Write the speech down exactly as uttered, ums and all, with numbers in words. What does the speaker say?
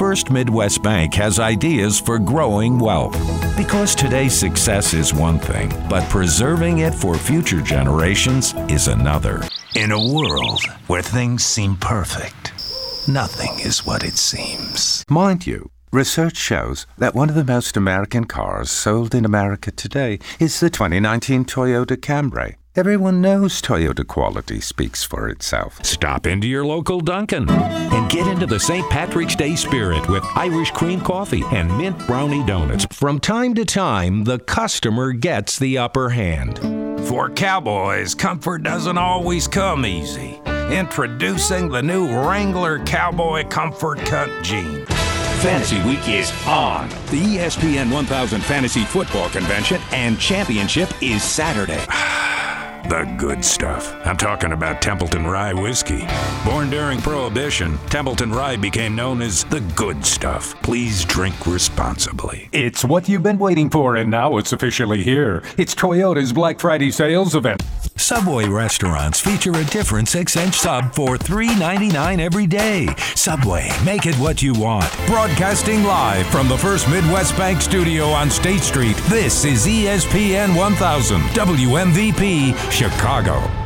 First Midwest Bank has ideas for growing wealth. Because today's success is one thing, but preserving it for future generations is another. In a world where things seem perfect, nothing is what it seems. Mind you, research shows that one of the most American cars sold in America today is the twenty nineteen Toyota Camry. Everyone knows Toyota quality speaks for itself. Stop into your local Dunkin' and get into the Saint Patrick's Day spirit with Irish cream coffee and mint brownie donuts. From time to time, the customer gets the upper hand. For cowboys, comfort doesn't always come easy. Introducing the new Wrangler Cowboy Comfort Cut Jean. Fantasy Week is on. The E S P N one thousand Fantasy Football Convention and Championship is Saturday. The good stuff. I'm talking about Templeton Rye Whiskey. Born during Prohibition, Templeton Rye became known as the good stuff. Please drink responsibly. It's what you've been waiting for, and now it's officially here. It's Toyota's Black Friday sales event. Subway restaurants feature a different six-inch sub for three ninety-nine every day. Subway, make it what you want. Broadcasting live from the First Midwest Bank studio on State Street, this is E S P N one thousand, W M V P, Chicago.